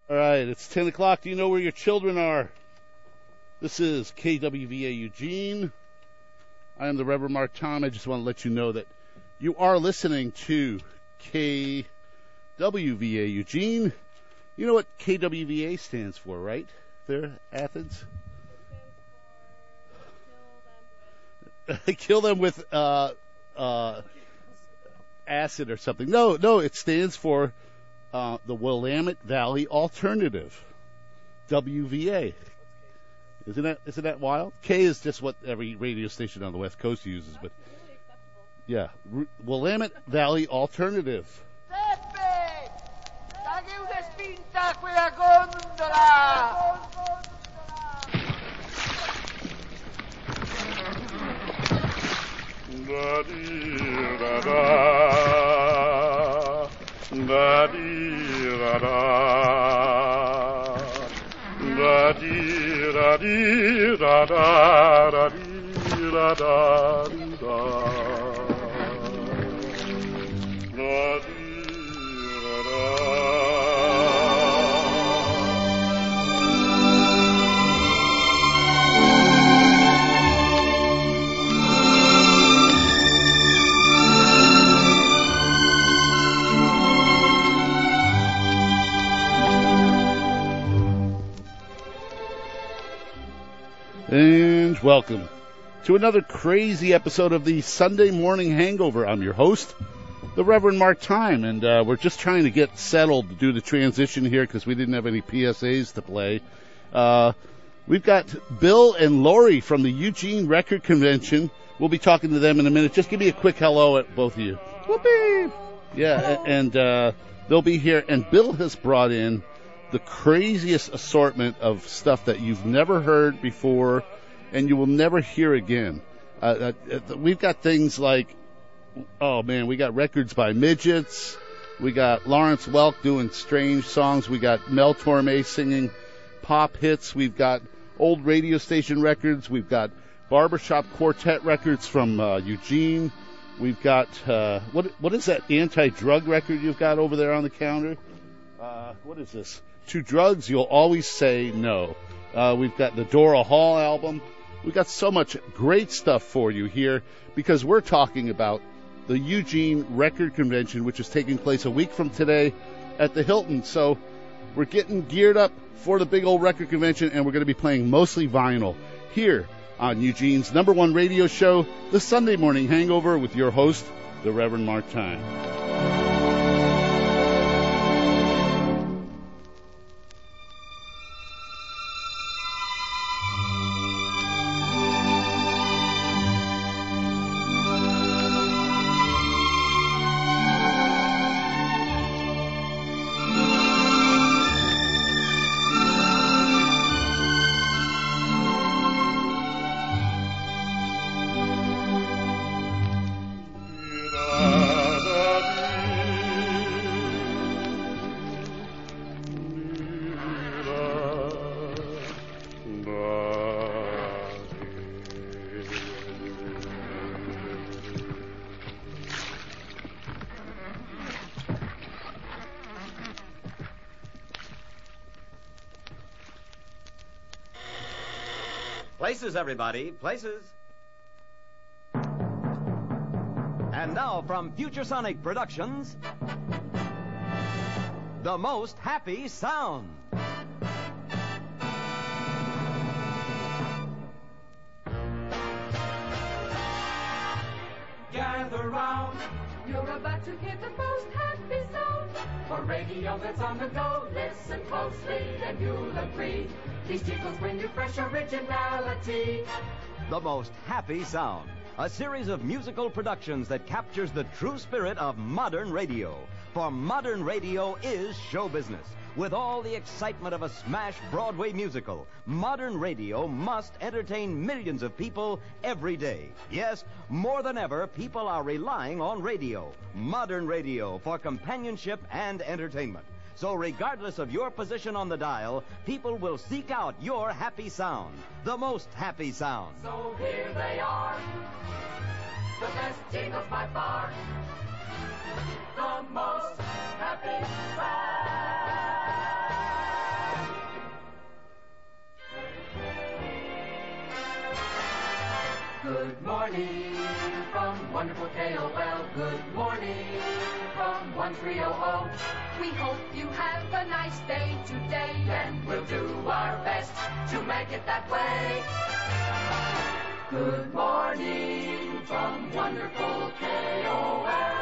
All right, it's 10 o'clock. Do you know where your children are? This is KWVA Eugene. I am the Reverend Mark Tom. I just want to let you know that you are listening to KWVA Eugene. You know what KWVA stands for, right? There, Athens? Kill them with acid or something. No, it stands for the Willamette Valley Alternative, WVA. Isn't that wild? K is just what every radio station on the West Coast uses, but yeah, Willamette Valley Alternative. Pepe! Dagli una spinta a quella gondola! Da-dee-da-da, da-dee-da-da, da-dee-da-dee-da-da, da-dee-da-da-da-da, da-dee-da-da. And welcome to another crazy episode of the Sunday Morning Hangover. I'm your host, the Reverend Mark Time, and we're just trying to get settled to do the transition here because we didn't have any PSAs to play. We've got Bill and Lori from the Eugene Record Convention. We'll be talking to them in a minute. Just give me a quick hello at both of you. Whoopee! Yeah, and they'll be here. And Bill has brought in the craziest assortment of stuff that you've never heard before and you will never hear again. We've got things like, oh man, we got records by midgets. We got Lawrence Welk doing strange songs. We got Mel Torme singing pop hits. We've got old radio station records. We've got barbershop quartet records from Eugene. We've got, what is that anti-drug record you've got over there on the counter? What is this? To drugs, you'll always say no. We've got the Dora Hall album. We've got so much great stuff for you here because we're talking about the Eugene Record Convention, which is taking place a week from today at the Hilton. So we're getting geared up for the big old record convention, and we're going to be playing mostly vinyl here on Eugene's #1 radio show, The Sunday Morning Hangover, with your host, the Reverend Mark Time. Places, everybody, places. And now from Futuresonic Productions, The Most Happy Sound. Gather round, you're about to hear the most happy sound. For radio that's on the go, listen closely and you'll agree. These jingles bring you fresh originality. The Most Happy Sound, a series of musical productions that captures the true spirit of modern radio. For modern radio is show business. With all the excitement of a smash Broadway musical, modern radio must entertain millions of people every day. Yes, more than ever, people are relying on radio. Modern radio for companionship and entertainment. So regardless of your position on the dial, people will seek out your happy sound, the most happy sound. So here they are, the best jingles by far, the most happy sound. Good morning from wonderful KOL. Good morning from 1300. We hope you have a nice day today, And we'll do our best to make it that way. Good morning from wonderful KOL.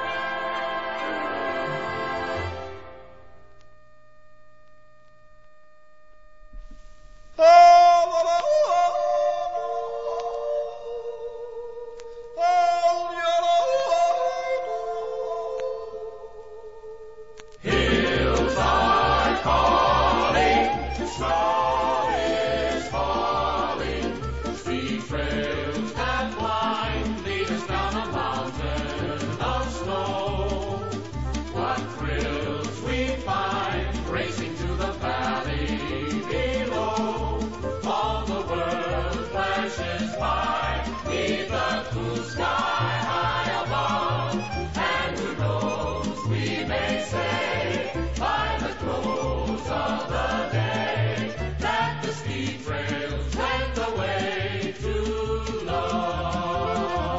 Hills are calling, snow is falling, steep trails that wind lead us down a mountain of snow. What thrills we find racing to the valley below. All the world flashes by, neath the cool sky high above. And who knows, we may say, by the close of the day, that the steep trails led the way to love.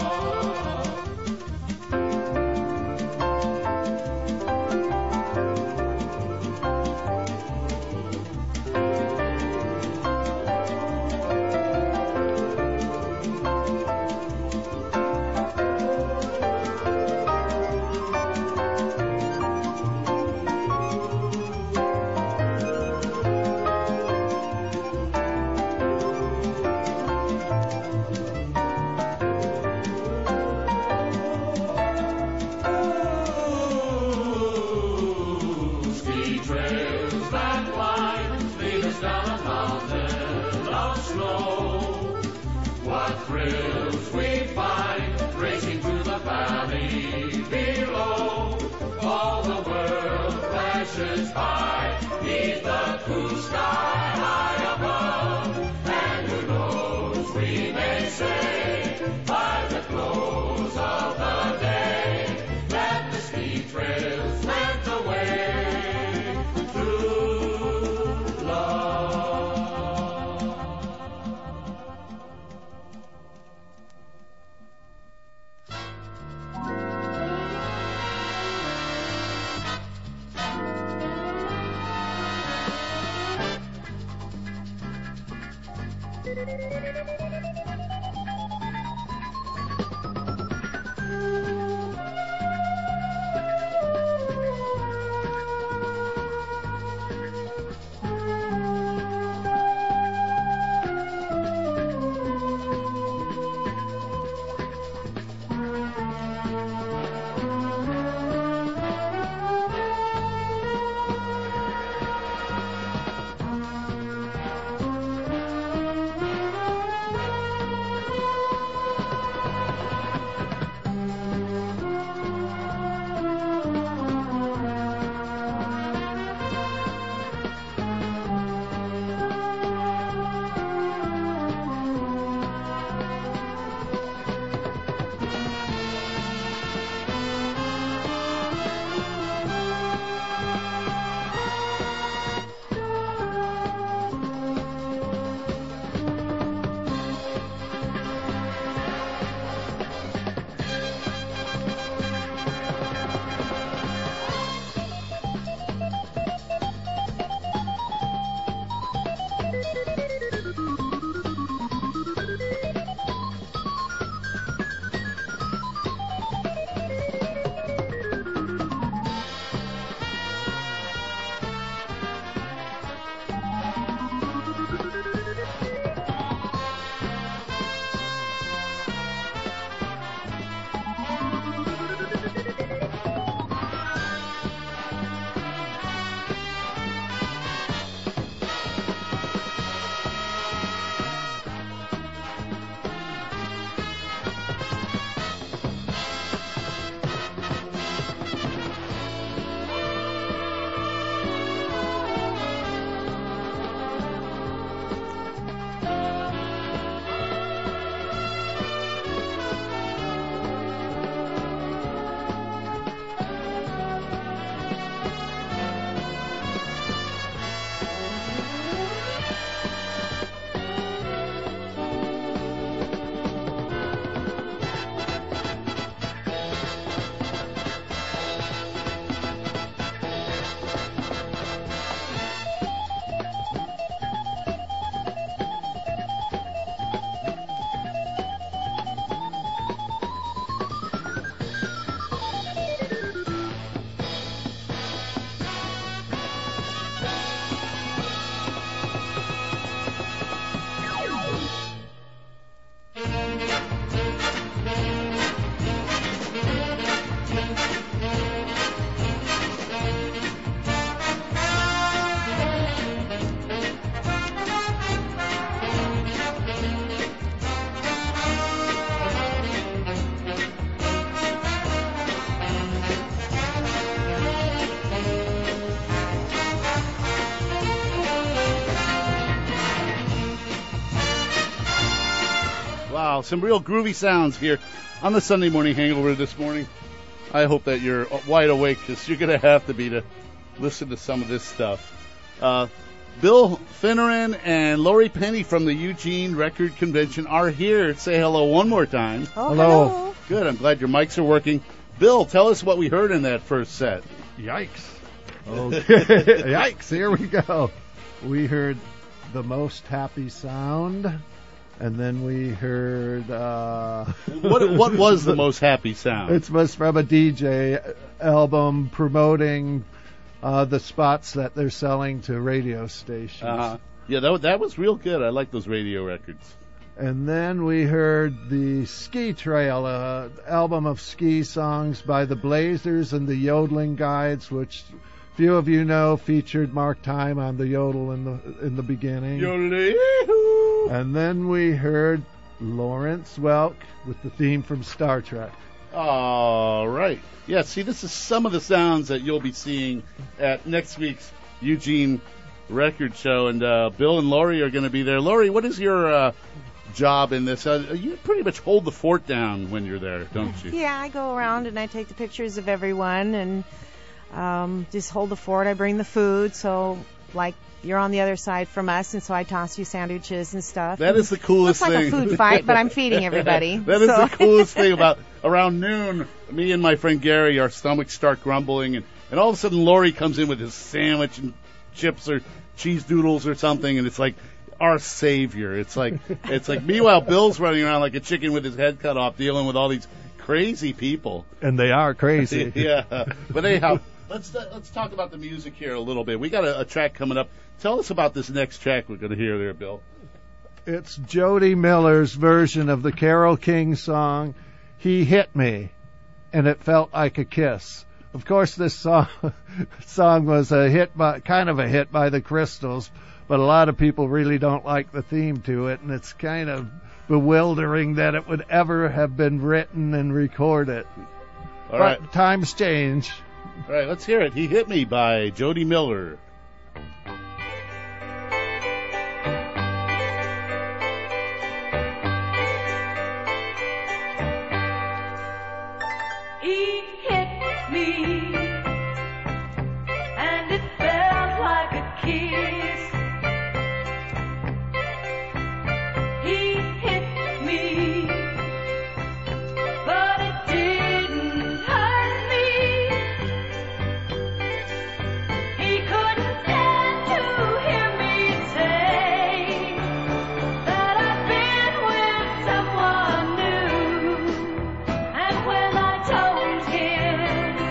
Steep trails that wind lead us down a mountain of snow. What thrills we find racing to the valley below. All the world flashes by, neath the cool sky high above. And who knows, we may say, by the close of the day, that the steep trails led the way to love. Wow, some real groovy sounds here on the Sunday morning hangover this morning. I hope that you're wide awake because you're going to have to be to listen to some of this stuff. Bill Finneran and Lori Penny from the Eugene Record Convention are here. Say hello one more time. Oh, hello. Good. I'm glad your mics are working. Bill, tell us what we heard in that first set. Yikes. Okay. Yikes. Here we go. We heard The Most Happy Sound, and then we heard... What was The Most Happy Sound? It was from a DJ album promoting the spots that they're selling to radio stations. Yeah, that was real good. I like those radio records. And then we heard the Ski Trail, album of ski songs by the Blazers and the Yodeling Guides, which few of you know featured Mark Time on the yodel in the beginning. Yodeling. And then we heard Lawrence Welk with the theme from Star Trek. All right. Yeah, see, this is some of the sounds that you'll be seeing at next week's Eugene Record Show, and Bill and Lori are going to be there. Lori, what is your job in this? You pretty much hold the fort down when you're there, don't you? Yeah, I go around and I take the pictures of everyone and just hold the fort. I bring the food, so like you're on the other side from us, and so I toss you sandwiches and stuff. That is the coolest thing. It's like a food fight, but I'm feeding everybody. That is the coolest thing about around noon, me and my friend Gary, our stomachs start grumbling, and all of a sudden Lori comes in with his sandwich and chips or cheese doodles or something, and it's like our savior. It's like meanwhile Bill's running around like a chicken with his head cut off, dealing with all these crazy people. And they are crazy. Yeah, but anyhow, let's talk about the music here a little bit. We got a track coming up. Tell us about this next track we're going to hear there, Bill. It's Jody Miller's version of the Carole King song, He Hit Me, and It Felt Like a Kiss. Of course, this song was kind of a hit by the Crystals, but a lot of people really don't like the theme to it, and it's kind of bewildering that it would ever have been written and recorded. All right. But times change. All right, let's hear it. He Hit Me by Jody Miller. He hit me, and it felt like a kiss. He hit me, but it didn't hurt me. He couldn't stand to hear me say that I've been with someone new, and when I told him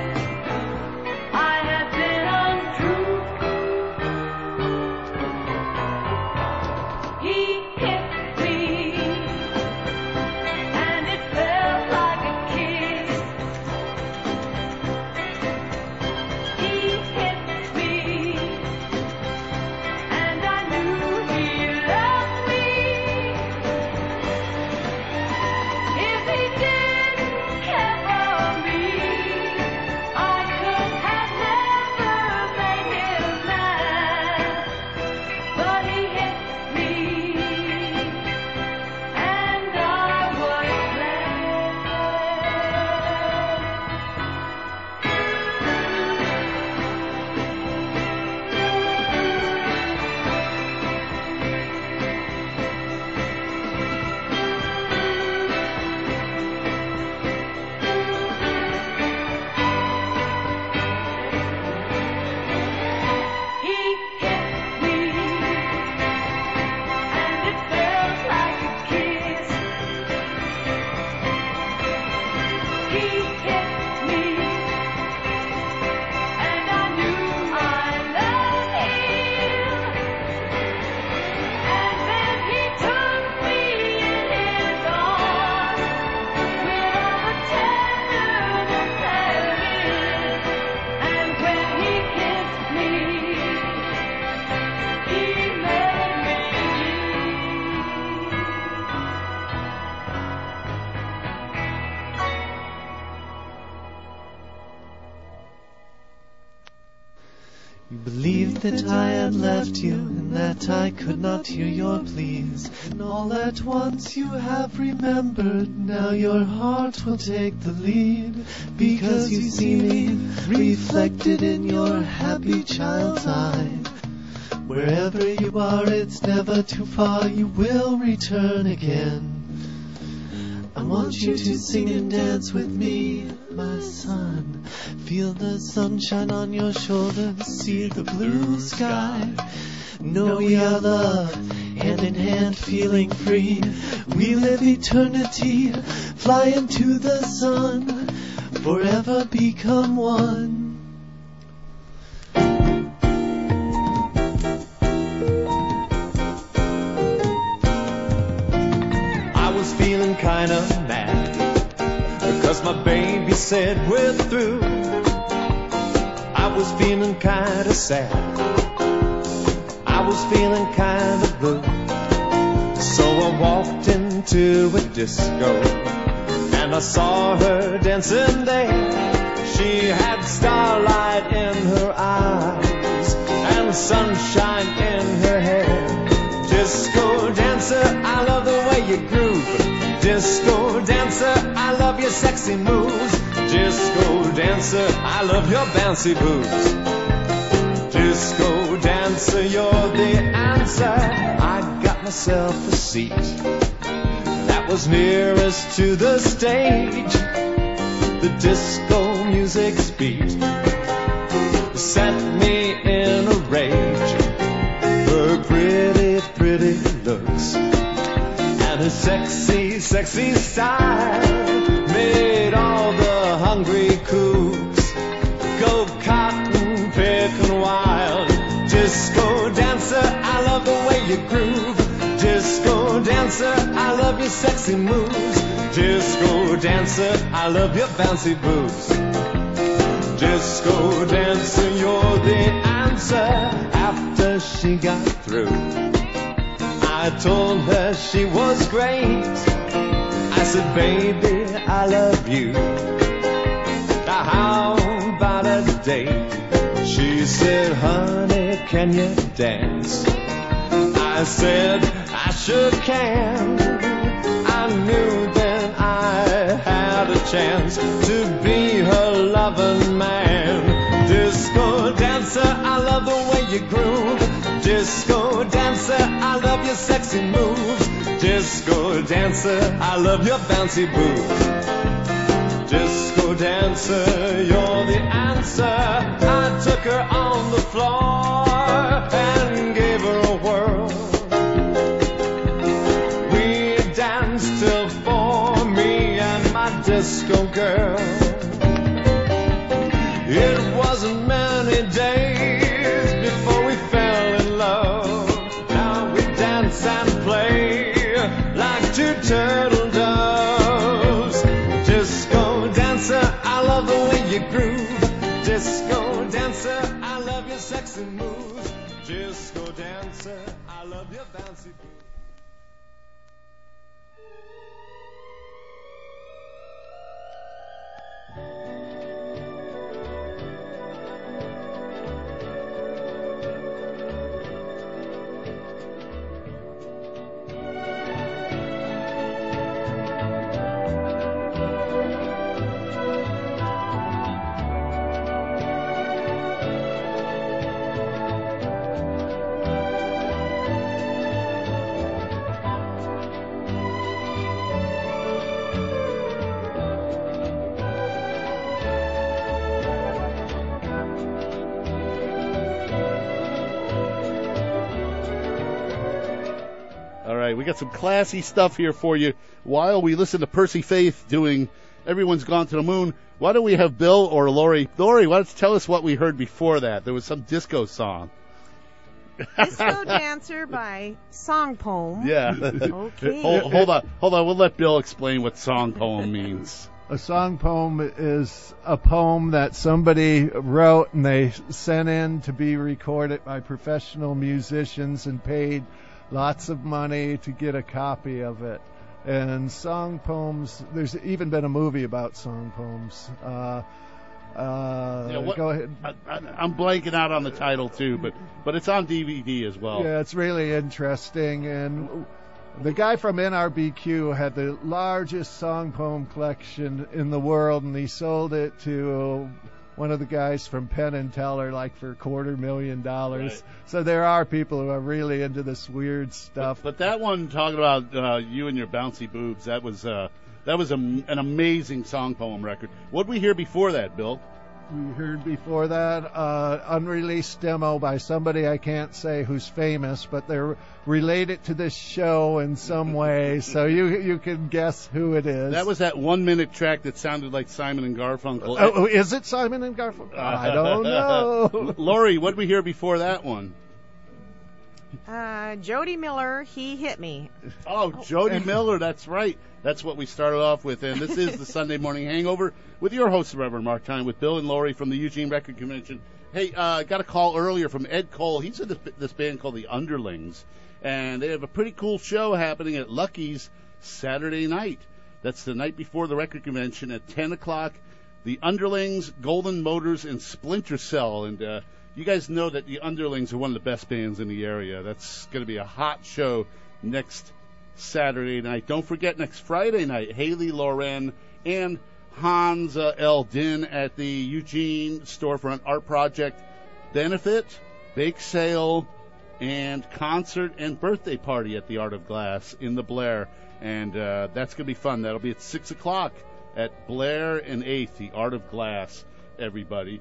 I had been untrue, he hit me, and it felt like a kiss. He hit me, and I knew he loved me. If he didn't care for me, I could have never made him mad. But he hit me, and I was glad. He hit me, and it felt like a kiss. He hit me, and I knew I loved him. And then he took me in his arms with all the tenderness there is. And when he kissed me, he made me leave. You believed that I had left you and that I could not hear your pleas. And all at once you have remembered, now your heart will take the lead. Because you see me reflected in your happy child's eye. Wherever you are, it's never too far, you will return again. I want you to sing and dance with me, my son. Feel the sunshine on your shoulders, see the blue sky. Know we are love, hand in hand, feeling free. We live eternity, fly into the sun, forever become one. Feeling kinda mad because my baby said we're through. I was feeling kinda sad, I was feeling kinda blue. So I walked into a disco and I saw her dancing there. She had starlight in her eyes and sunshine in her hair. Disco dancer, I love the way you groove. Disco dancer, I love your sexy moves. Disco dancer, I love your bouncy boobs. Disco dancer, you're the answer. I got myself a seat that was nearest to the stage. The disco music's beat set me in a rage. Her pretty, pretty looks and her sexy, sexy style made all the hungry cooks go cotton picking wild. Disco dancer, I love the way you groove. Disco dancer, I love your sexy moves. Disco dancer, I love your bouncy boobs. Disco dancer, you're the answer. After she got through, I told her she was great. I said, baby, I love you. Now how about a date? She said, honey, can you dance? I said, I sure can. I knew then I had a chance to be her loving man. Disco dancer, I love the way you groove. Disco dancer, I love your sexy moves. Disco dancer, I love your bouncy boobs. Disco dancer, you're the answer. I took her on the floor and gave her a whirl. We danced till 4, me and my disco girl. It wasn't many days before we fell in love. Now we dance and play like two turtle doves. Disco dancer, I love the way you groove. Disco dancer, I love your sexy moves. Disco dancer, I love your bouncy boobs. We got some classy stuff here for you. While we listen to Percy Faith doing Everyone's Gone to the Moon, why don't we have Bill or Lori? Lori, why don't you tell us what we heard before that? There was some disco song. Disco Dancer by Song Poem. Yeah. Okay. Hold on. We'll let Bill explain what song poem means. A song poem is a poem that somebody wrote and they sent in to be recorded by professional musicians and paid lots of money to get a copy of it. And song poems, there's even been a movie about song poems. Go ahead. I'm blanking out on the title too, but it's on DVD as well. Yeah, it's really interesting. And the guy from NRBQ had the largest song poem collection in the world, and he sold it to one of the guys from Penn and Teller like for $250,000. Right. So there are people who are really into this weird stuff. But that one, talking about you and your bouncy boobs, that was an amazing song poem record. What did we hear before that, Bill? We heard before that unreleased demo by somebody I can't say who's famous, but they're related to this show in some way, so you can guess who it is. That was that 1 minute track that sounded like Simon and Garfunkel. Oh, is it Simon and Garfunkel? I don't know. Lori, what did we hear before that one? Jody Miller, He Hit Me. Oh, Jody Miller, that's right. That's what we started off with, and this is the Sunday Morning Hangover with your host, Reverend Mark Time, with Bill and Lori from the Eugene Record Convention. Hey, got a call earlier from Ed Cole. He's in this band called the Underlings, and they have a pretty cool show happening at Lucky's Saturday night. That's the night before the record convention at 10 o'clock. The Underlings, Golden Motors, and Splinter Cell, and you guys know that the Underlings are one of the best bands in the area. That's going to be a hot show next Saturday night. Don't forget, next Friday night, Haley Loren and Hans L. Din at the Eugene Storefront Art Project benefit, bake sale, and concert and birthday party at the Art of Glass in the Blair. And that's going to be fun. That'll be at 6 o'clock at Blair and 8th, the Art of Glass, everybody.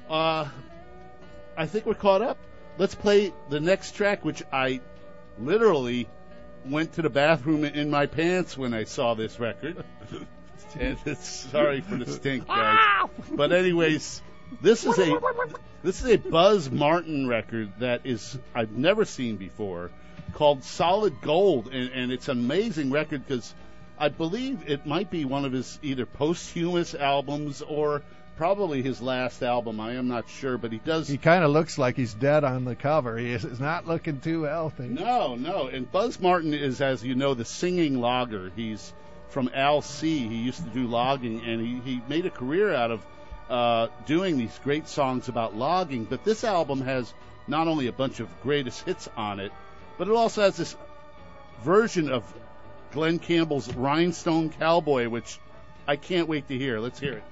I think we're caught up. Let's play the next track, which I literally went to the bathroom in my pants when I saw this record. And sorry for the stink, guys. But anyways, this is a Buzz Martin record that I've never seen before, called Solid Gold, and it's an amazing record because I believe it might be one of his either posthumous albums or probably his last album. I am not sure, but he kind of looks like he's dead on the cover. He is not looking too healthy. No. And Buzz Martin is, as you know, the singing logger. He's from Al C. He used to do logging, and he made a career out of doing these great songs about logging. But this album has not only a bunch of greatest hits on it, but it also has this version of Glenn Campbell's Rhinestone Cowboy, which I can't wait to hear. Let's hear it.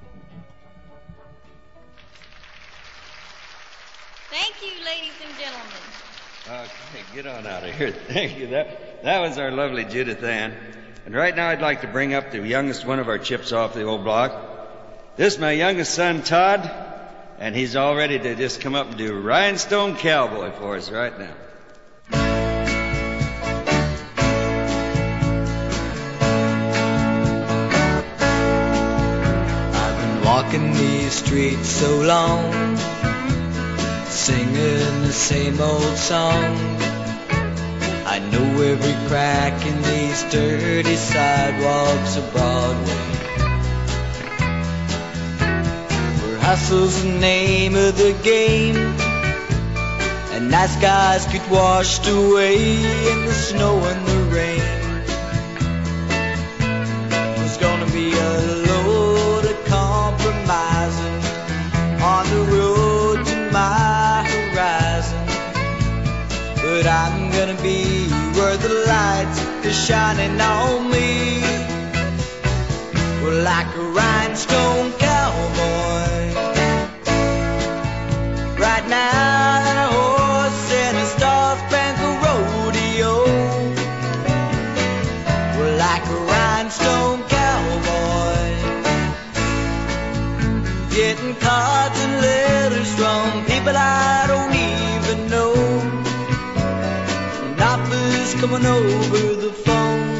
Thank you, ladies and gentlemen. Okay, get on out of here. Thank you. That was our lovely Judith Ann. And right now I'd like to bring up the youngest one of our chips off the old block. This is my youngest son, Todd, and he's all ready to just come up and do Rhinestone Cowboy for us right now. I've been walking these streets so long, singing the same old song. I know every crack in these dirty sidewalks of Broadway, where hustle's the name of the game, and nice guys get washed away in the snow and the rain. There's gonna be a load of compromising on the road to my horizon, but I'm gonna be where the lights are shining on me, like a rhinestone cowboy. Right now, on a horse in a star-spangled rodeo, like a rhinestone cowboy, getting cards and letters from people I don't even know, and offers coming over the phone.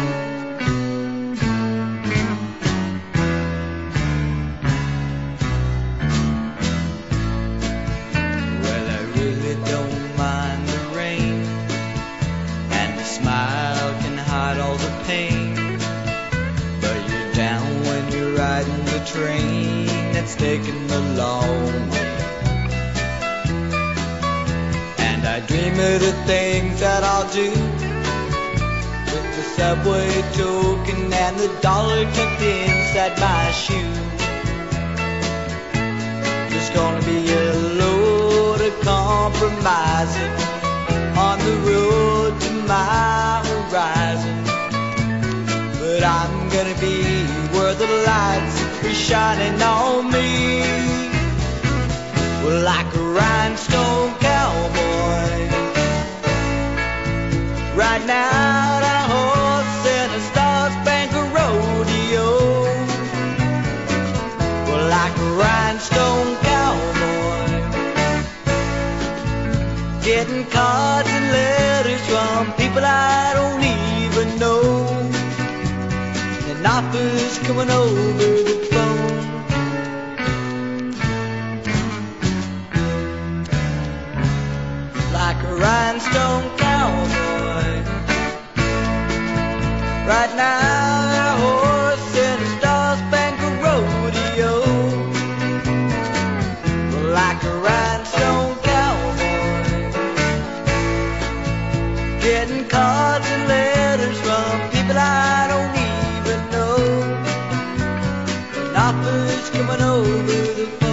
Well, I really don't mind the rain, and the smile can hide all the pain, but you're down when you're riding the train that's taking the long way. And I dream of the things that I'll do with the subway token and the dollar tucked inside my shoe. there's gonna be a load of compromising on the road to my horizon. But I'm gonna be where the lights are shining on me. Well, like a rhinestone cowboy, riding out a horse in a star-spangled rodeo. Well, like a rhinestone cowboy, getting cards and letters from people I don't even know, and offers coming over the phone. Like a rhinestone cowboy, right now a horse in a star-spangled rodeo. Like a rhinestone cowboy, getting cards and letters from people I don't even know, and offers coming over the phone.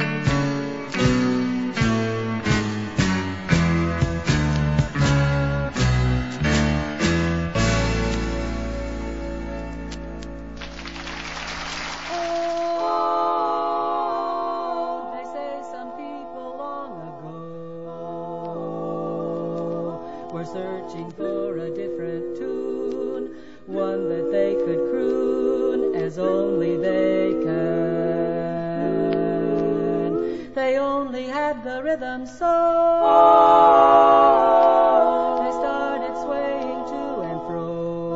Searching for a different tune, one that they could croon as only they can. They only had the rhythm, so they started swaying to and fro.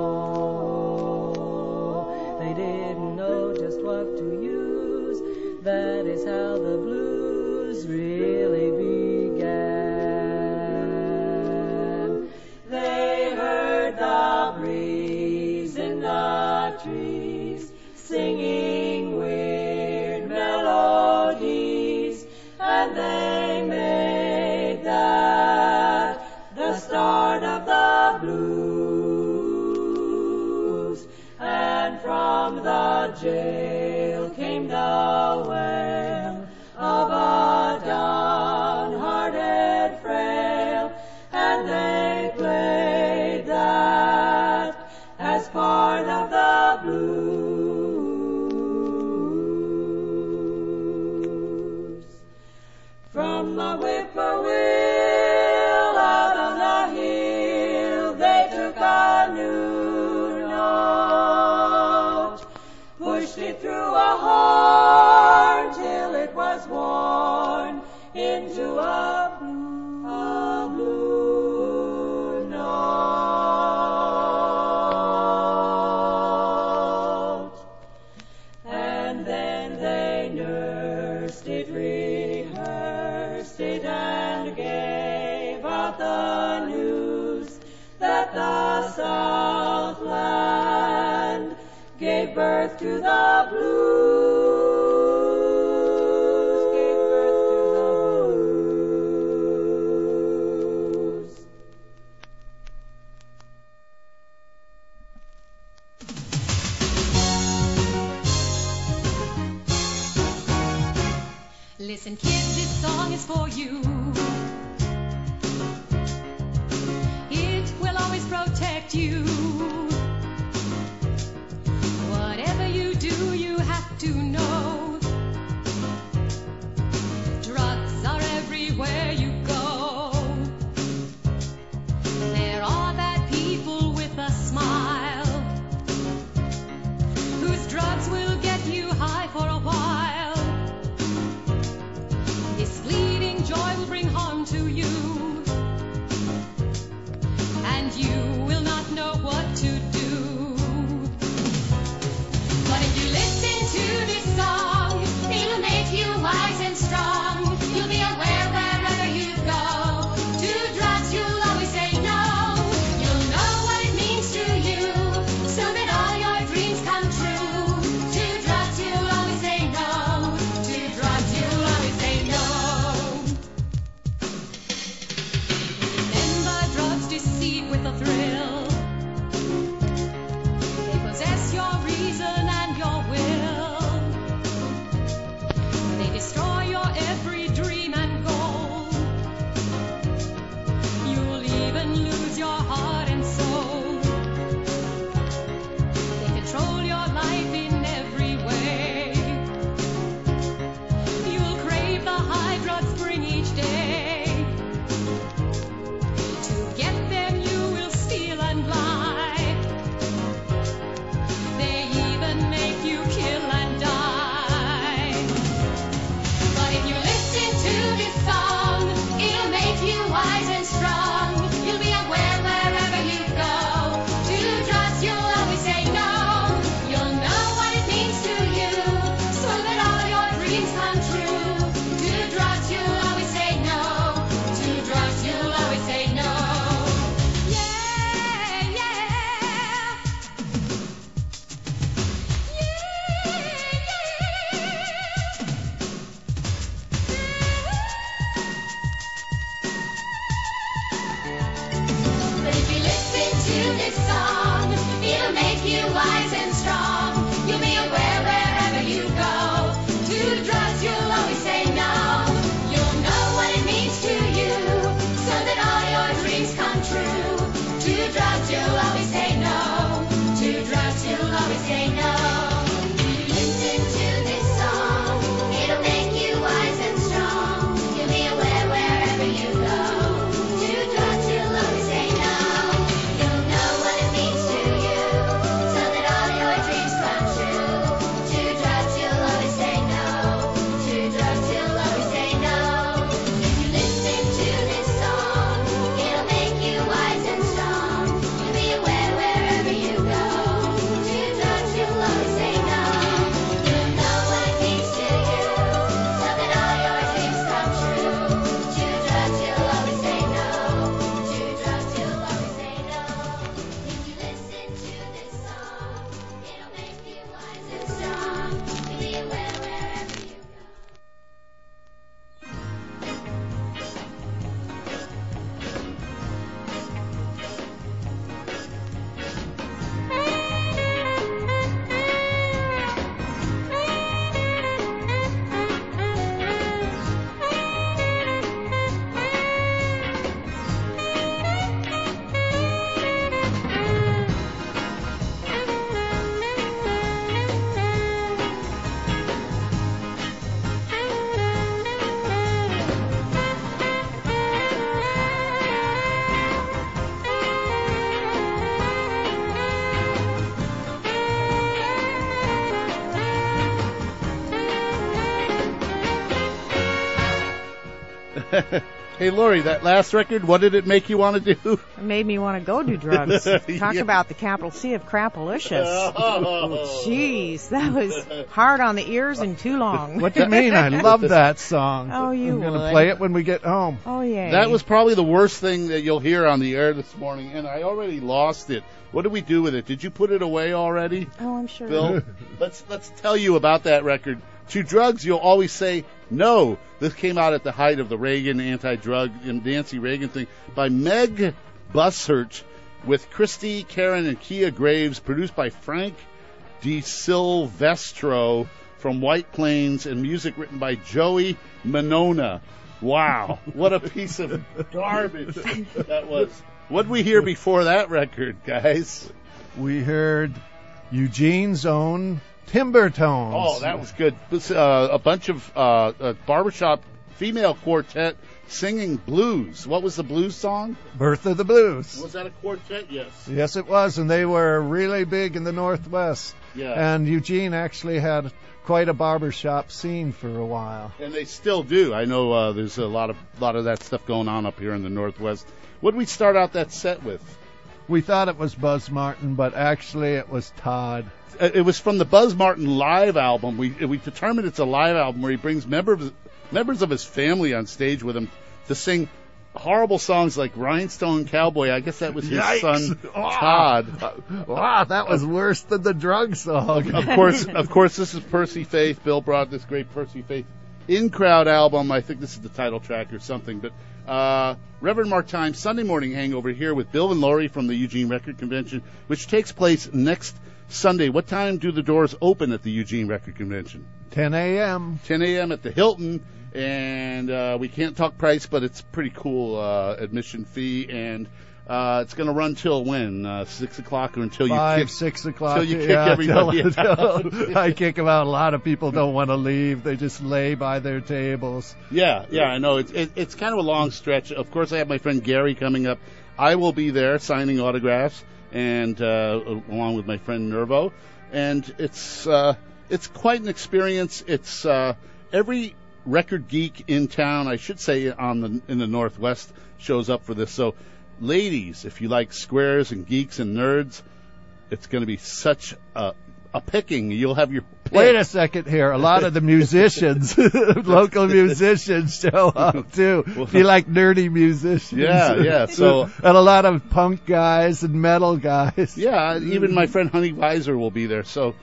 They didn't know just what to use. That is how the blues really began. They heard the breeze in the trees, singing weird melodies, and they made that the start of the blues. And from the jail came the wail of a downhearted frail, and they played that as part of the blues. From the whippoorwill out on the hill, they took a new note, pushed it through a horn till it was worn into a blue note. And then they nursed it, rehearsed it, and gave out the news that the Southland gave birth to the blues. Listen, kids, this song is for you. It will always protect you. Whatever you do, you have to know. Drugs are everywhere you go. There are bad people with a smile, whose drugs will get you high for a while. This fleeting joy will bring harm. to this song. It'll make you wise and strong. You'll be aware wherever you go. To drugs you'll always say no. You'll know what it means to you, so that all your dreams come true. To drugs you'll always say no. To drugs you'll always say no. Listen to this song. It'll make you wise and strong. You'll be aware wherever you go. To drugs you'll always say no. You'll know what it means to you, so that all your dreams come true. To drugs you'll always say no. To drugs you'll always say no. If you listen to this song, it'll make you wise and strong. You'll be aware wherever you go. To drugs you'll always say no. You'll know what it means to you, so that all your dreams come true. To drugs you'll always say no. To drugs you'll always say no. If you listen to this song, it'll make you wise and strong. You'll be aware wherever you go. Hey, Lori, that last record, what did it make you want to do? It made me want to go do drugs. Talk Yeah. about the capital C of crapalicious. Oh. Jeez, that was hard on the ears and too long. What do you mean? I love that song. Oh, you I'm going to would. play it when we get home. Oh, yeah. That was probably the worst thing that you'll hear on the air this morning, and I already lost it. What did we do with it? Did you put it away already, Oh, I'm sure. Bill? Let's tell you about that record. To drugs, you'll always say no. This came out at the height of the Reagan anti-drug and Nancy Reagan thing by Meg Bussert with Christy, Karen, and Kia Graves, produced by Frank DiSilvestro from White Plains, and music written by Joey Monona. Wow, what a piece of garbage that was. What did we hear before that record, guys? We heard Eugene's own Timber Tones. Oh, that was good. This, a bunch of a barbershop female quartet singing blues. What was the blues song? Birth of the Blues. Was that a quartet? Yes. Yes, it was, and they were really big in the Northwest. Yeah. And Eugene actually had quite a barbershop scene for a while. And they still do. I know there's a lot of that stuff going on up here in the Northwest. What did we start out that set with? We thought it was Buzz Martin, but actually it was Todd. It was from the Buzz Martin live album. We determined it's a live album where he brings members of his family on stage with him to sing horrible songs like Rhinestone Cowboy. I guess that was his son Todd. Wow, that was worse than the drug song. Of course, this is Percy Faith. Bill brought this great Percy Faith in-crowd album. I think this is the title track or something. But Reverend Mark Time, Sunday Morning Hangover here with Bill and Lori from the Eugene Record Convention, which takes place next Sunday. What time do the doors open at the Eugene Record Convention? 10 a.m. 10 a.m. at the Hilton, and we can't talk price, but it's pretty cool admission fee, and it's going to run till when? 6 o'clock or until you kick 6 o'clock. Until you kick everybody out. I kick them out. A lot of people don't want to leave. They just lay by their tables. Yeah, I know. It's kind of a long stretch. Of course, I have my friend Gary coming up. I will be there signing autographs, and along with my friend Nervo, and it's quite an experience. It's every record geek in town, I should say, in the Northwest shows up for this. So, ladies, if you like squares and geeks and nerds, it's going to be such a picking. You'll have your pick. Wait a second here. A lot of the musicians, local musicians, show up too. If you like nerdy musicians, yeah. So and a lot of punk guys and metal guys. Yeah, even my friend Honey Weiser will be there. So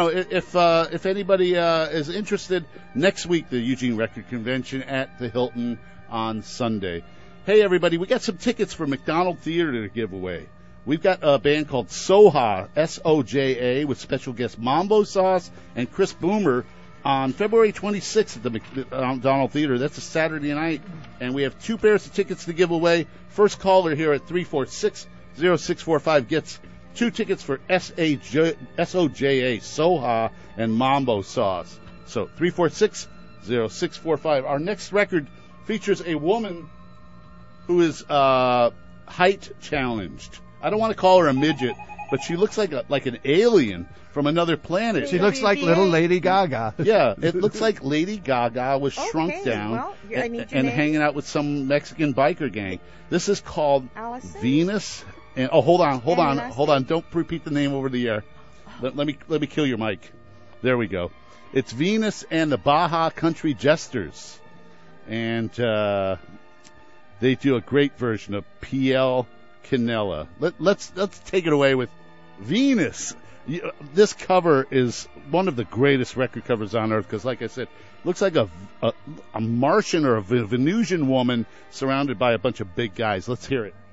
if anybody is interested, next week the Eugene Record Convention at the Hilton on Sunday. Hey everybody, we got some tickets for McDonald Theater to give away. We've got a band called Soja, S-O-J-A, with special guest Mambo Sauce and Chris Boomer on February 26th at the McDonald Theater. That's a Saturday night, and we have 2 pairs of tickets to give away. First caller here at 346-0645 gets 2 tickets for S-O-J-A, Soja, and Mambo Sauce. So 346-0645. Our next record features a woman who is height challenged. I don't want to call her a midget, but she looks like an alien from another planet. She looks like little Lady Gaga. Yeah, it looks like Lady Gaga was shrunk down and hanging out with some Mexican biker gang. This is called Allison? Venus. And hold on. Don't repeat the name over the air. Let me kill your mic. There we go. It's Venus and the Baja Country Jesters, and they do a great version of P.L. Canella. Let's take it away with Venus. This cover is one of the greatest record covers on earth because, like I said, looks like a Martian or a Venusian woman surrounded by a bunch of big guys. Let's hear it.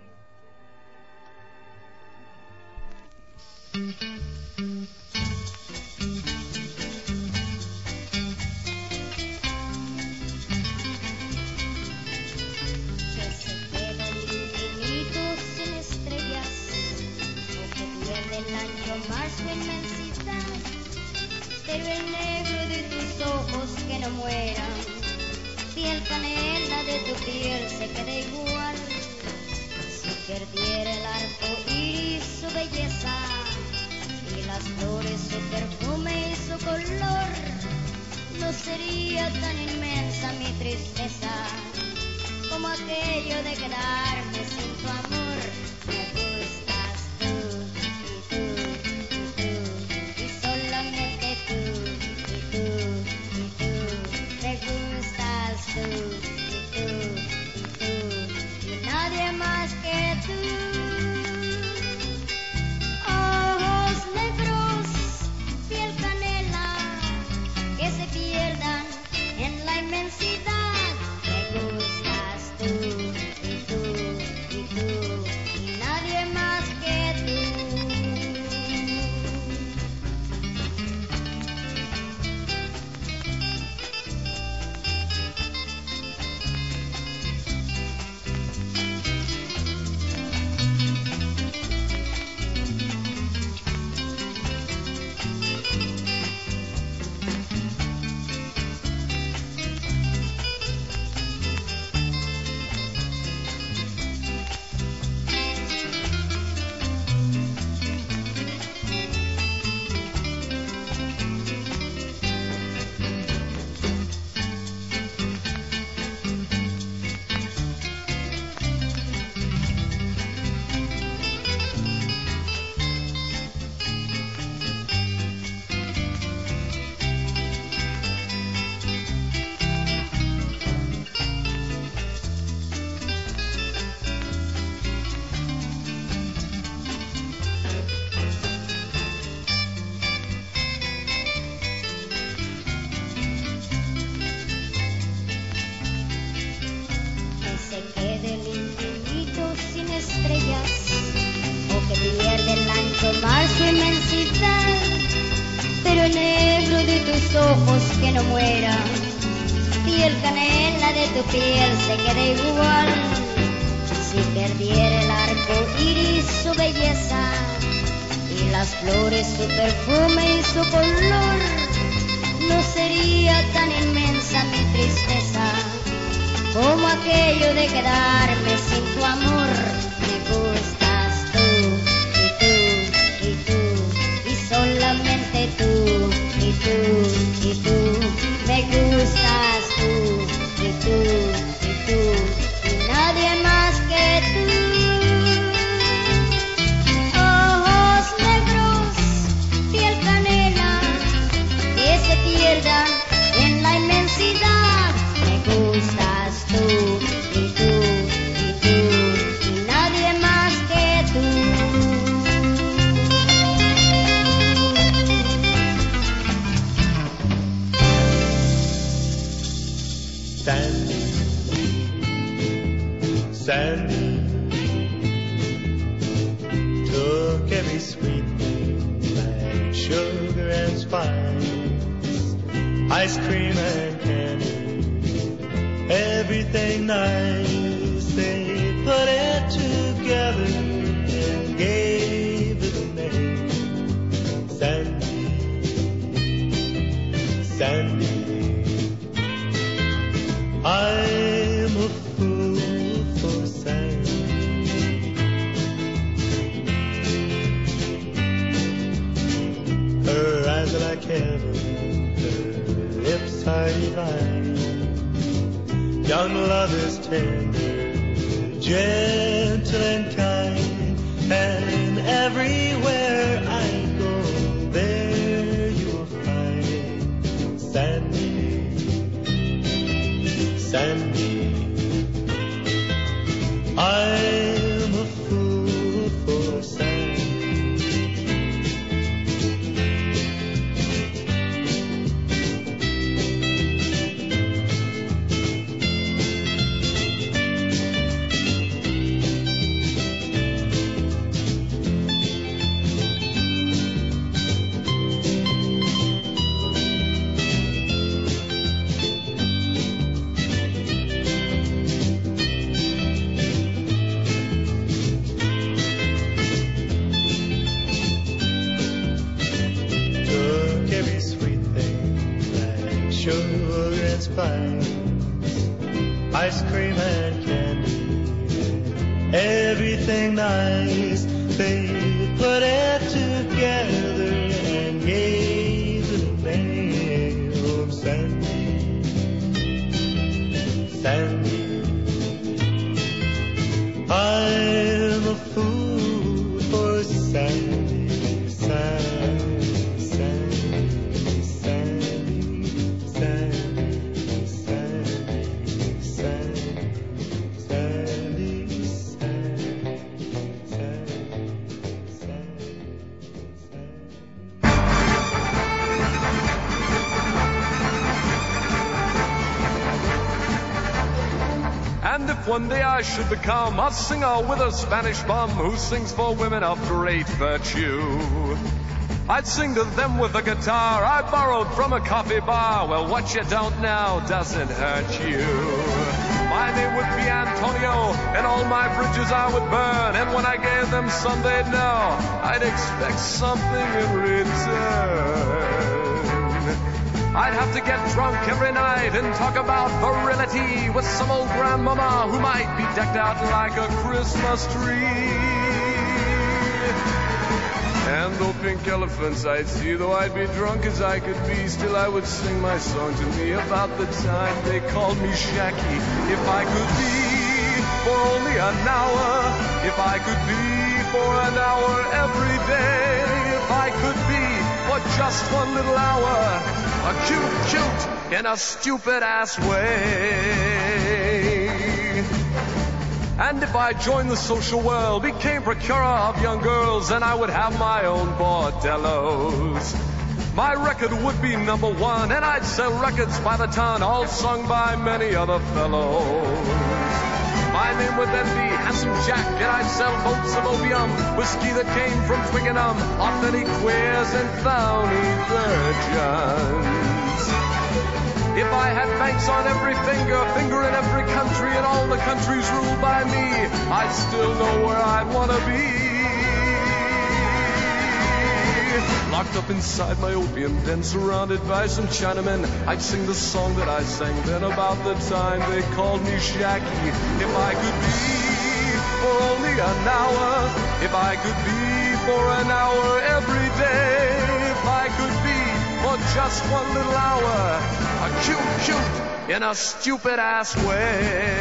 Pero el negro de tus ojos que no mueran, piel canela de tu piel se queda igual. Si perdiera el arco iris su belleza y las flores su perfume y su color, no sería tan inmensa mi tristeza como aquello de quedarme sin tu amor. Me gustas tú y tú y tú y solamente tú y tú y tú. Me gustas tú y tú y tú y nadie más que tú. Ojos negros, piel canela, que se pierdan en la inmensidad. Me gustas tú y tú y tú y nadie más que tú. Que se quede el infinito sin estrellas o que pierde el ancho mar su inmensidad, pero el negro de tus ojos que no muera, piel canela de tu piel se quede igual. Si perdiera el arco iris su belleza y las flores su perfume y su color, no sería tan inmensa mi tristeza como aquello de quedarme sin tu amor. Me gustas tú y tú y tú y solamente tú y tú y tú. Me gustas tú y tú y tú y nadie más que tú. Ojos negros, piel canela, que se pierdan en la inmensidad. Me gustas tú y tú y tú y nadie ice cream and candy, everything nice. They put it together and gave it a name. Sandy, Sandy. I'm a fool for Sandy. Her eyes are like heaven, her lips are divine. Young love is tender, gentle and kind, and everywhere I go, there you will find Sandy, Sandy. I'm a fool for Sandy. Ice cream and candy, everything nice. They put it together and gave it a name. Oh, Sandy, Sandy. I'm a fool for Sandy, Sandy, Sandy, Sandy, Sandy. And if one day I should become a singer with a Spanish bum who sings for women of great virtue, I'd sing to them with a guitar I borrowed from a coffee bar. Well, what you don't know doesn't hurt you. My name would be Antonio, and all my bridges I would burn. And when I gave them some, they'd know I'd expect something in return. I'd have to get drunk every night and talk about virility with some old grandmama who might be decked out like a Christmas tree. And though pink elephants I'd see, though I'd be drunk as I could be, still I would sing my song to me about the time they called me Shacky. If I could be for only an hour, if I could be for an hour every day, if I could be for just one little hour, a cute in a stupid ass way. And if I joined the social world, became procurer of young girls, then I would have my own bordellos. My record would be #1, and I'd sell records by the ton, all sung by many other fellows. My name would then be Handsome Jack, and I'd sell boats of opium, whiskey that came from Twickenham, authentic queers and phony virgins. If I had banks on every finger in every country, and all the countries ruled by me, I'd still know where I'd want to be. Locked up inside my opium den, surrounded by some Chinamen, I'd sing the song that I sang then about the time they called me Shacky. If I could be for only an hour, if I could be for an hour every day, if I could be for just one little hour, a cute in a stupid ass way.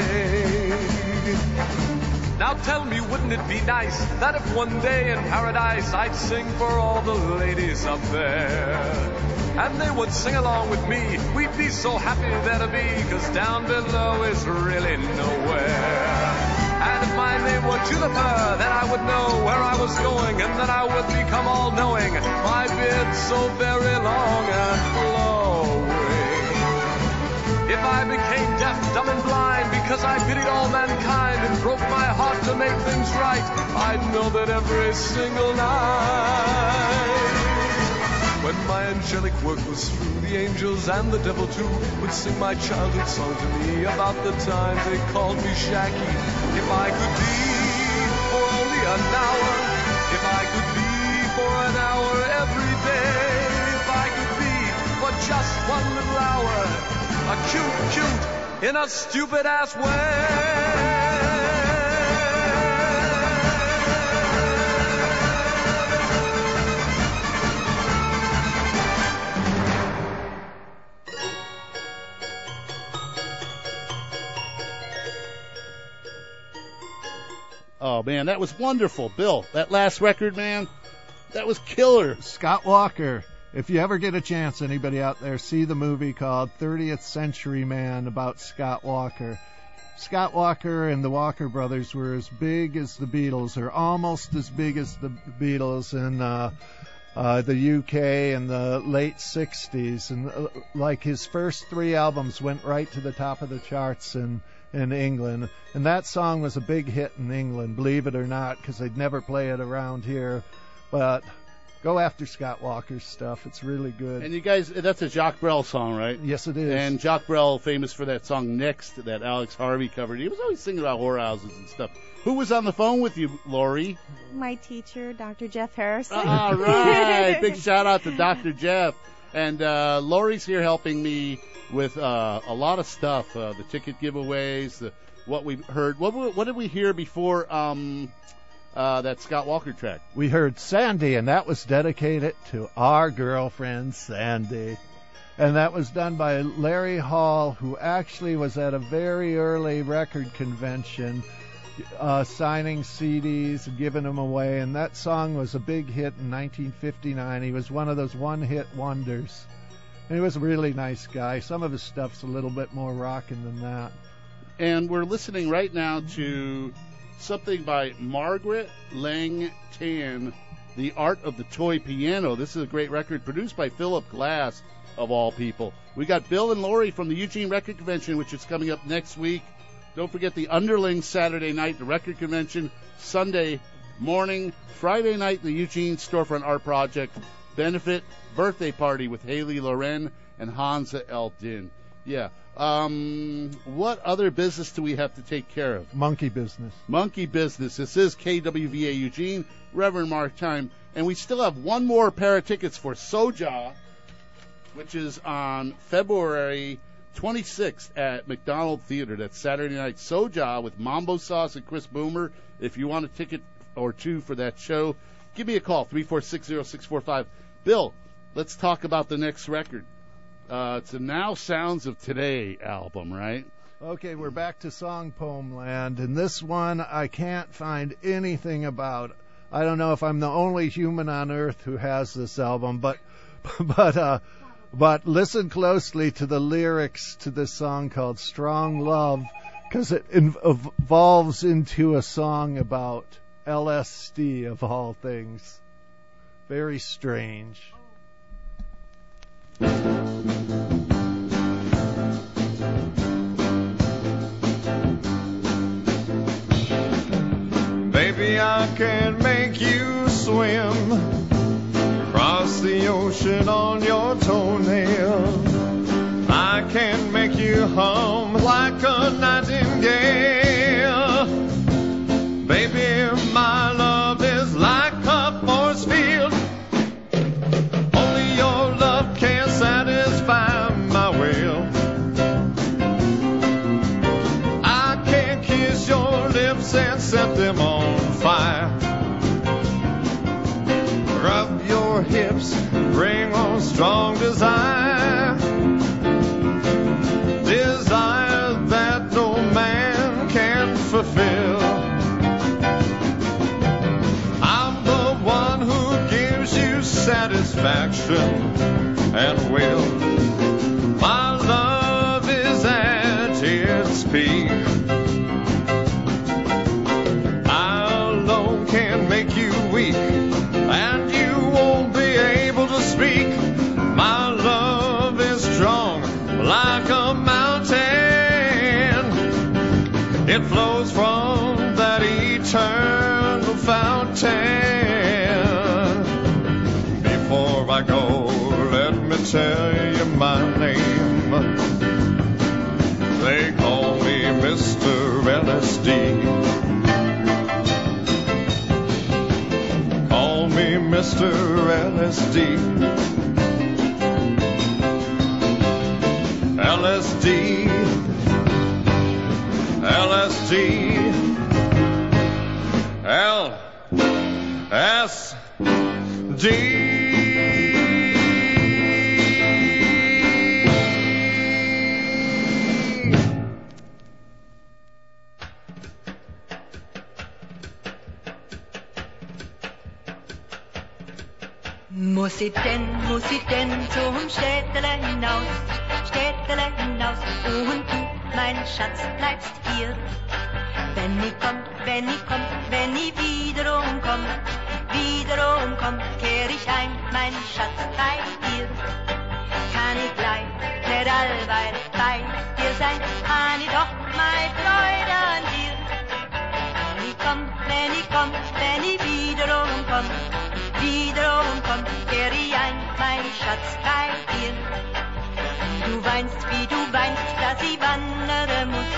Now tell me, wouldn't it be nice that if one day in paradise I'd sing for all the ladies up there, and they would sing along with me? We'd be so happy there to be, 'cause down below is really nowhere. And if my name were Juniper, then I would know where I was going, and then I would become all-knowing, my beard so very long and flowing. If I became deaf, dumb, and blind because I pitied all mankind and broke my heart to make things right, I'd know that every single night. When my angelic work was through, the angels and the devil too would sing my childhood song to me about the time they called me Shaggy. If I could be for only an hour, if I could be for an hour every day, if I could be for just one little hour, a cute in a stupid ass way. Oh, man, that was wonderful. Bill, that last record, man, that was killer. Scott Walker. If you ever get a chance, anybody out there, see the movie called 30th Century Man about Scott Walker. Scott Walker and the Walker brothers were as big as the Beatles, or almost as big as the Beatles in the UK in the late 60s. And like his first 3 albums went right to the top of the charts in England. And that song was a big hit in England, believe it or not, because they'd never play it around here. But go after Scott Walker's stuff. It's really good. And you guys, that's a Jacques Brel song, right? Yes, it is. And Jacques Brel, famous for that song Next that Alex Harvey covered. He was always singing about whorehouses and stuff. Who was on the phone with you, Lori? My teacher, Dr. Jeff Harrison. All right. Big shout out to Dr. Jeff. And Lori's here helping me with a lot of stuff, the ticket giveaways, what we heard. What did we hear before that Scott Walker track? We heard Sandy, and that was dedicated to our girlfriend, Sandy. And that was done by Larry Hall, who actually was at a very early record convention signing CDs and giving them away. And that song was a big hit in 1959. He was one of those one-hit wonders. And he was a really nice guy. Some of his stuff's a little bit more rockin' than that. And we're listening right now to something by Margaret Lang Tan, The Art of the Toy Piano. This is a great record produced by Philip Glass, of all people. We got Bill and Lori from the Eugene Record Convention, which is coming up next week. Don't forget the Underlings Saturday night, the record convention, Sunday morning, Friday night, the Eugene Storefront Art Project benefit birthday party with Haley Loren and Hansa El Din. Yeah. What other business do we have to take care of? Monkey business. Monkey business. This is KWVA Eugene, Reverend Mark Time. And we still have one more pair of tickets for Soja, which is on February 26th at McDonald Theater. That's Saturday night. Soja with Mambo Sauce and Chris Boomer. If you want a ticket or two for that show, give me a call, 3460645. Bill, let's talk about the next record. It's a Now Sounds of Today album, right? Okay, we're back to Song Poem Land, and this one I can't find anything about. I don't know if I'm the only human on earth who has this album, but listen closely to the lyrics to this song called Strong Love, because it evolves into a song about LSD, of all things. Very strange. Baby, I can make you swim across the ocean on your toenail. I can make you hum like a nightingale. Baby, my love is like a force field. Only your love can satisfy my will. I can kiss your lips and set them on fire. Rub your hips, bring on strong desire. Desire that no man can fulfill. I'm the one who gives you satisfaction and will. My love is at its peak. I alone can make you weak, and you won't be able to speak. My love is strong like a mountain. It flows from that eternal fountain. Before I go, tell you my name. They call me Mr. LSD. Call me Mr. LSD. LSD. LSD. LSD. Muss ich denn zum Städtele hinaus und du, mein Schatz, bleibst hier. Wenn ich wiederum komm, kehr ich ein, mein Schatz, bei dir. Kann ich gleich nicht allweil bei dir sein, kann ich doch mein Freude an dir. Wenn ich wiederum komm, kehr ich ein, mein Schatz, bei dir. Wie du weinst, dass ich wandern muss,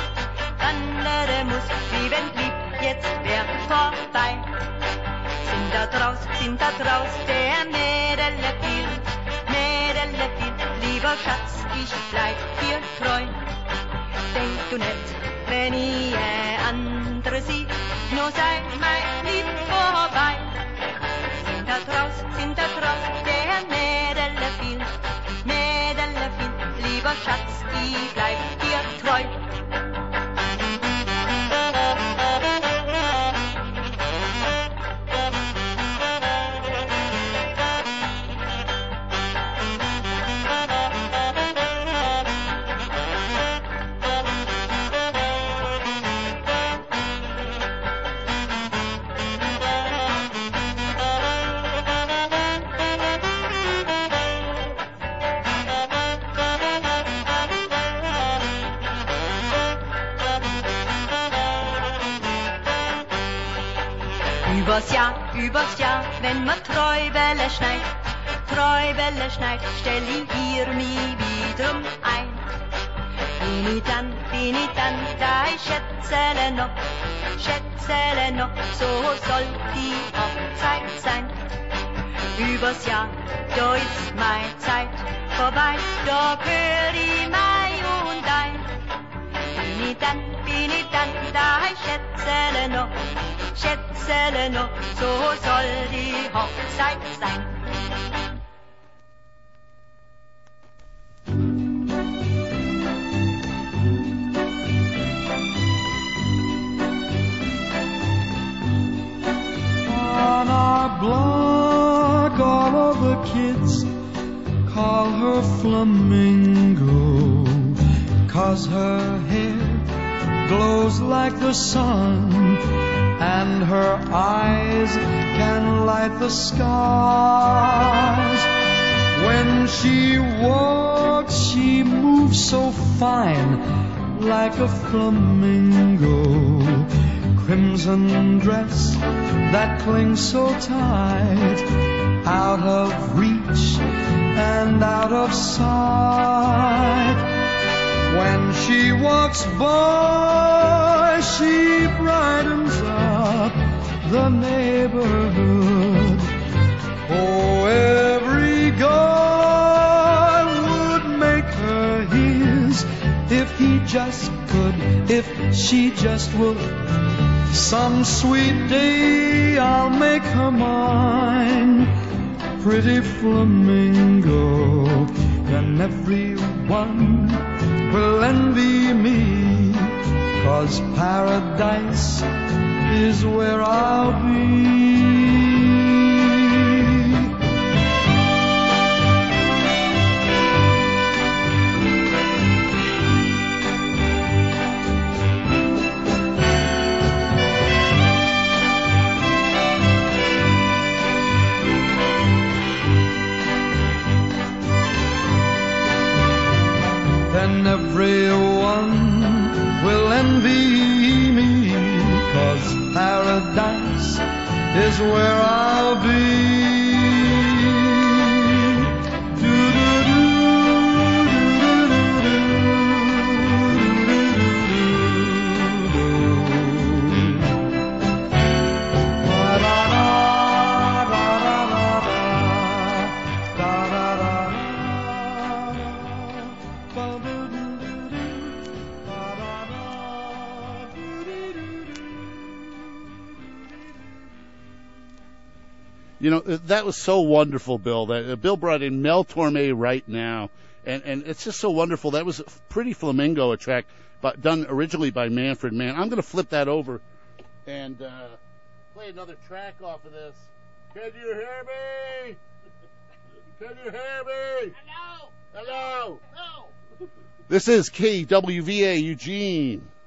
wie wenn Lieb jetzt wär vorbei. Sind da draus der Mädel viel, lieber Schatz, ich bleib dir treu. Denk du nicht, wenn ich andere sieh, nur sei mein Lieb vorbei. Sind da draus der Mädel viel, lieber Schatz, ich bleib dir treu. Übers Jahr, wenn man Träubele schneit, stell ich hier mich wiederum ein. Bin ich dann, da ich schätzele noch, so soll die Hochzeit sein. Übers Jahr, da ist meine Zeit vorbei, da gehör ich mein und dein. Bin ich dann, da ich schätzele noch, so soll die Hochzeit sein. On our block, all of the kids call her Flamingo, 'cause her hair glows like the sun, and her eyes can light the skies. When she walks, she moves so fine, like a flamingo. Crimson dress that clings so tight, out of reach and out of sight. When she walks by, she brightens up the neighborhood. Oh, every guy would make her his if he just could, if she just would. Some sweet day I'll make her mine, pretty flamingo, and everyone will envy me, 'cause paradise is where I'll be. Then everyone will envy me, 'cause paradise is where I'll be. Do-do-do. You know, that was so wonderful, Bill. That Bill brought in Mel Torme Right Now, and it's just so wonderful. That was Pretty Flamingo, a track done originally by Manfred Mann. I'm going to flip that over and play another track off of this. Can you hear me? Can you hear me? Hello? Hello? No. This is KWVA Eugene.